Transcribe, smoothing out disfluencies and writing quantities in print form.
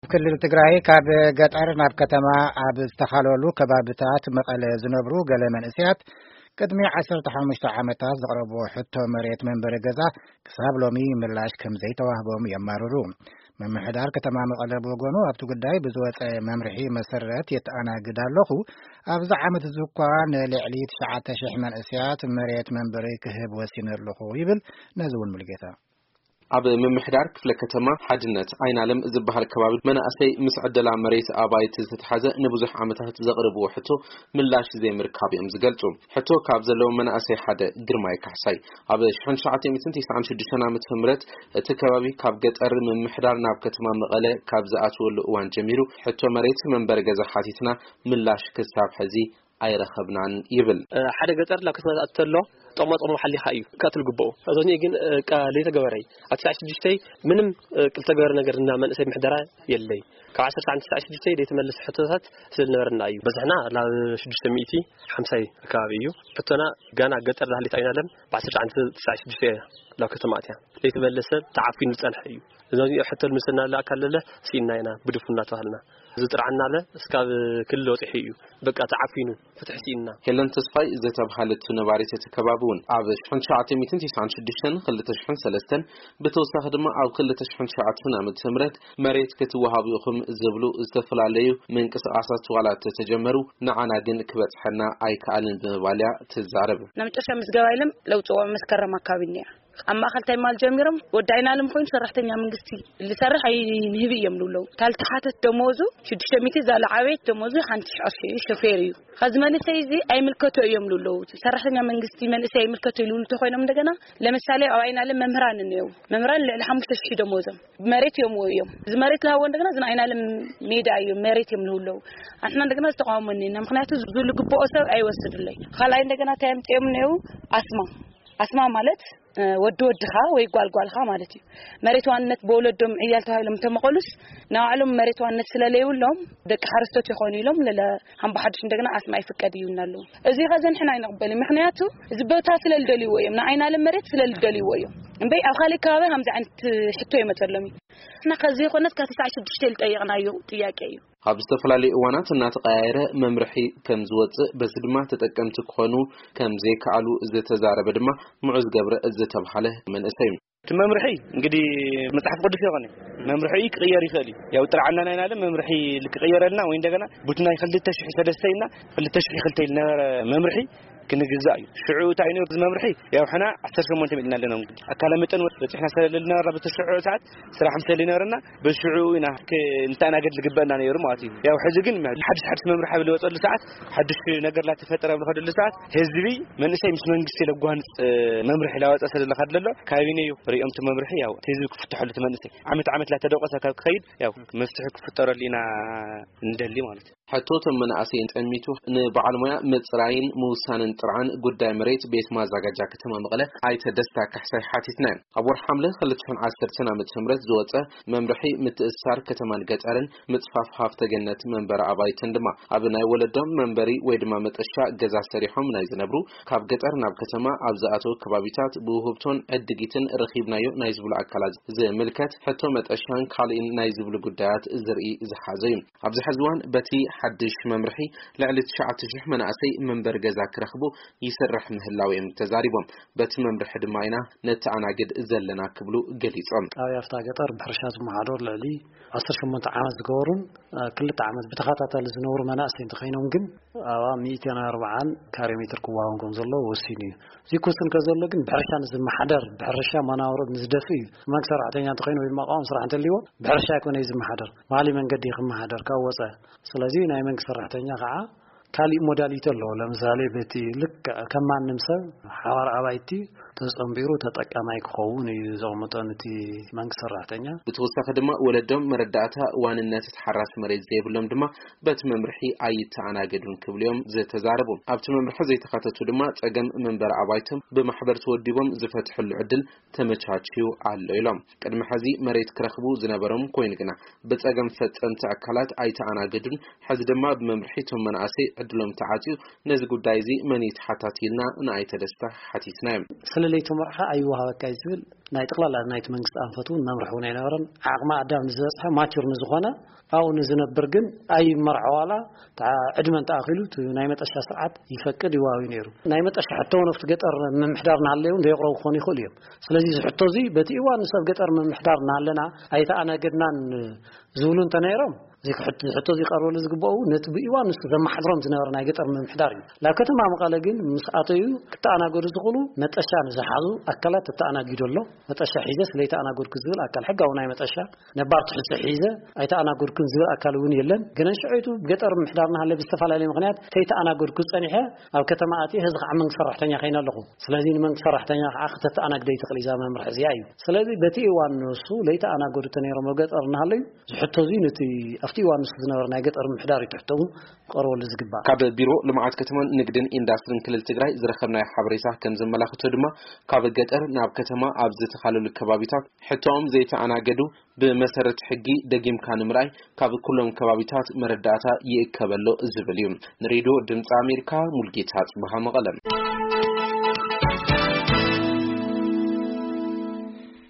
ክልል ትግራይ ካብ ገጠር ናብ ከተማ ኣብ ዝተኻለሉ ከባቢታት መቐለ ዝነብሩ ገለ መንእሰያት ቅድሚ 15 ዓመታት ዘቕረቡ ሕቶ መሬት መንበሪ ገዛ ክሳብ ሎሚ ምላሽ ከም ዘይተዋህቦም የማርሩ። መምሕዳር ከተማ መቐለ ብወገኑ ኣብቲ ጉዳይ ብዝወፀ መምርሒ መሰረት የተኣናግድ ኣለኹ ኣብዚ ዓመት ዝኳ ንልዕሊ 9,000 መንእሰያት መሬት መንበሪ ክህብ ወሲነ ኣለኹ ይብል ነዚ እውን ሙልጌታ ኣብ መምሕዳር ክፍለ ከተማ ሓድነት ዓይናለም ዝበሃል ከባቢ መናእሰይ ምስ ዕደላ መሬት ኣባይቲ ዝተሓዘ ንብዙሕ ዓመታት ዘቕርብዎ ሕቶ ምላሽ ዘይምርካብ እዮም ዝገልጹ። ሕቶ ካብ ዘለዎ መናእሰይ ሓደ ግርማይ ካሕሳይ ኣብ 1996 ዓመተ ምህረት እቲ ከባቢ ካብ ገጠር መምሕዳር ናብ ከተማ መቐለ ካብ ዝኣትወሉ እዋን ጀሚሩ ሕቶ መሬት መንበሪ ገዛ ሓቲትና ምላሽ ክሳብ ሕዚ ኣይረኸብናን ይብል። ሓደ ገጠር ናብ ከተማ ዝኣተሎ ጥቕሞ ሓሊኻ እዩ ካትል ግብኦ እዞኒ ግን ቃሌ ተገበረይ ኣብ 96 ምንም ቅልተ ገበረ ነገር እና መንእሰይ ምሕደራ የለይ ካብ 1996 ደይተመለስ ሕቶታት ስለነበርና እዩ በዝሕና ናብ 650 ከባቢ እዩ ሕቶና ጋና ገጠር ዳህሊት ኣይናለም በ1996 ላብ ከተማ ኣትያ ደይተመለሰ ተዓፊኑ ዝጸንሐ እዩ እዞኒ ሕቶ ምስና ላካለለ ሲናይና ብድፉና ተባህልና ዝጥራዕና ለ እስካብ ክልል ወጥሒ እዩ በቃ ተዓፊኑ ፍትሕ ሲና ሄለን ተስፋይ ዝተባሃለት ነባሪት ተከባቡን ኣብ 1996 2003 ብተወሳኺ ድማ ኣብ 2009 ዓመተ ምህረት መሬት ክትወሃብ ይኹም ዝብሉ ዝተፈላለዩ ምንቅስቃሳት ዋላት ተጀመሩ ንዓና ግን ክበጽሐና ኣይከኣልን ብምባልያ ትዛረብ ነምጨሻ ምስገባይለም ለውጥዎ መስከረም አካባቢኛ أما أخلت مال جميرهم ودعينا لهم خوين شرحتني من قصتي اللي صرح ينهبي يملولو قالت حاتت تموزو شد شميتي زال عويت تموزو حنتش عشي شفيريو خزمان سيزي أي ملكته يملولو شرحتني من قصتي من سي ملكته يلولو تخوينا من دقنا لمثالي عوينا لهم ممران النيو ممران لحمش تشي دموزم مريت يوم ويوم زمريت لها وين دقنا زنعينا لهم ميدا يوم مريت يملولو احنا دقنا استقامني نمخناتو زول قبوسو أي وسد لي خلاين دقنا تيمت يوم نيو أسمع مالت ودودها ويقالقالها مالتي مريتوانت بولدهم عيال تهايلهم تمقلس ناعلم مريتوانت سلاليولهم دك حرستو يخوني لهم لا هم بحدش ندغنا اسمع يفقديونا لهم ازي غزن حنا ينقبل مخنياتو زبوتا سلالدلي ويم نعينا لمريت سلالدلي ويم امبي اخالي كابه هم زعنت حتو يمتلمي احنا كزي خنت ك96 لطيقنايو ጥያቄዩ ኣብ ዝተፈላለዩ እዋናት እናተቀያየረ መምርሒ ከም ዝወጽእ በዚ ድማ ተጠቀምቲ ክኾኑ ከም ዘይከኣሉ ዝተዛረበ ድማ ሙዑዝ ገብረ ዝተባሃለ መንእሰይ መምርሒ እንግዲህ መጽሐፍ ቅዱስ ይሆነ መምርሒ ይቅየር ይኽእል ያው ጥራዓና ናይናለ መምርሒ ልክቀየረልና ወይ እንደገና ቡትና 2003 እና 2002 ነበረ መምርሒ كنجزاي شعوع تاينو ممرحي يا وحنا 18 مدنا لنا እንግዲህ አካለ መጠን ወጥተና ስለልና ረብተ ሽዑ ሰዓት ስራ 50 ሊነርና በሽዑና እንታና ገድ ልግበና ነው ማለት እዩ ያው ሕዚ ግን حدث መምርሐ ብለ ወጥል ሰዓት حدث ነገር ላይ ተፈጠረ ብለ ከደል ሰዓት ህዝቢ መንእሰይ ምስ መንግስት ለጓን መምርሕ ላወጣ ስለለ ከደለ ካቢኔው ሪኦም መምርሒ ያው ህዝቢ ክፍትሐሉ መንእሰይ ዓመት ላይ ተደቆሰ ከይድ ያው መፍትሕ ክፍጠረልና እንደሊ ማለት حتوتم من أسين تأميتو نبعل مويا مصراين موسان طرعان قدام مريت بيت مازاجا كتما مغلا أي تدستا كحساي حاتتنان أبور حملة خلتشون 10 سنة متسمرت زوجة ممرحي متأثر كتما الجزائرن متصفاف هافت جنة منبر أباي تندما أبناء ولدهم منبري ويدما متأشى جزاء سريحهم نايز نبرو كاب جزائر ناب كتما أبزاتو كبابيتات بوهبتون الدقيتن رخيبنا يو نايزبلو أكلاز زي ملكات حتى متأشان كالين نايزبلو قدات زرقي زحازين أبز حزوان بتي حدش ممرحي لعلت شعت شح مناسي منبر جزا كرخبو يسرح مهلاوي متزاربهم بت ممرح دماينا نتعنا قد زلنا كبلو قليصم يافتا قطر بحرشات محاضر لعلي 18 عام زغورن كل تعامل بتخاطات لزنور مناسي تخينهم جن 240 كيلومتر كواهم زلو وسيني زي كوسن كزلو جن بحرشان زم محضر بحرشا مناورد مزدفي ما كسر عتينا تخينوا بالمقام صراحه الليو بحرشا يكون يزم محضر مالي من قد يخم محضر كوصه سلازي ናይ መንግስት ሰራሕተኛ ከዓ ካሊ ሞዳሊቲ ኣሎ ለምሳሌ በቲ ልክ ከማንም ሰብ ሓዋር አባይቲ ተጸምቢሩ ተጠቃማይ ክኸውን ይዘውመጠንቲ መንግስት ሰራሕተኛ ብተወሳኺ ድማ ወለዶም መረዳእታ ዋንነት ተሐራስ መሬት ዘይብሎም ድማ በት መምርሒ ኣይተኣናገዱን ክብልዮም ዝተዛረቡ ኣብቲ መምርሒ ዘይተኻተቱ ድማ ጸገም መንበር አባይቶም ብማሕበር ተወዲቦም ዝፈትሕሉ ዕድል ተመቻችዩ ኣሎ ኢሎም ቅድሚ ሕዚ መሬት ክረኽቡ ዝነበሮም ኮይኑ ግና ብጸገም ፈጸምቲ ኣካላት ኣይተኣናገዱን ሕዚ ድማ ብመምርሒ ቶም መናእሰይ ዕድሎም ተዓጽዩ ነዚ ጉዳይ እዚ መን ይተሓታቲልና ንኣይተ ደስታ ሓቲትና ስለለይቱ መርሓ ኣይወሃበካ ዝብል ናይ ጠቅላላ ናይቲ መንግስቲ አንፈቱ መምርሑ ናይ ነበረን ዓቅማ አዳም ዝበፅሐ ማቹር ንዝኾነ አው ንዝነብር ግን አይ መርዓዋላ ዕድመን ተኣኺሉ ናይ መጠሻ ስርዓት ይፈቅድ ይዋዊ ነይሩ ናይ መጠሻ ሕቶ ነፍት ገጠር ምምሕዳርና ኣለዩ እንደይቅረቡ ክኾኑ ይኽእል እዮም ስለዚ ዝሕቶ እዚ በቲ እዋን ሰብ ገጠር ምምሕዳርና ኣለና ኣይተኣናገድናን ዝብሉ እንተነይሮም ሕቶ እዚ ቀርበሉ ዝግበኡ ነቲ ብእዋን ንሱ ዘመሓድሮም ዝነበረ ናይ ገጠር ምምሕዳር እዩ ላብ ከተማ መቐለ ግን ምስ ኣተዩ ክተኣናገዱ ዝኽእሉ መጠሻ ንዝሓዙ ኣካላት ተኣናጊዶሎ መጠሻ ሒዘ ስለይተኣናገድኩ ዝብል ኣካል ሕጋዊ ናይ መጠሻ ነባር ትሕዝቶ ሒዘ ኣይተኣናገድኩን ዝብል ኣካል እውን የለን ግን ሽዑቱ ገጠር ምምሕዳርና ሃለ ብዝተፈላለየ ምክንያት ከይተኣናገድኩ ፀኒሐ ኣብ ከተማ ኣቲ ህዝቢ ከዓ መንግስቲ ሰራሕተኛ ኸይነ ኣለኹ ስለዚ ንመንግስቲ ሰራሕተኛ ከዓ ክተኣናግደይ ትኽእል እዛ መምርሒ እዚኣ እዩ ስለዚ በቲ እዋን ንሱ ለይተኣናገዱ ተነይሮም ኣብ ገጠርና ሃለዩ ዝሕቶ እዚ ነቲ ኣብቲ እዋን ንሱ ዝነበረ ናይ ገጠር ምምሕዳር ይትሕተው ቀርበሉ ዝግባእ ካብ ቢሮ ልምዓት ከተማን ንግድን ኢንዳስትሪን ክልል ትግራይ ዝረኸብናይ ሓበሬታ ከም ዘመላኽቶ ድማ ካብ ገጠር ናብ ከተማ ኣብ ዝተኻለሉ ከባቢታት ሕቶኦም ዘይተኣናገዱ ብመሰረት ሕጊ ደጊምካ ንምርኣይ ካብ ኩሎም ከባቢታት መረዳእታ ይእከበሎ ዝብል እዩ ንሬድዮ ድምፂ ኣሜሪካ ሙልጌታ ጽባህ መቐለም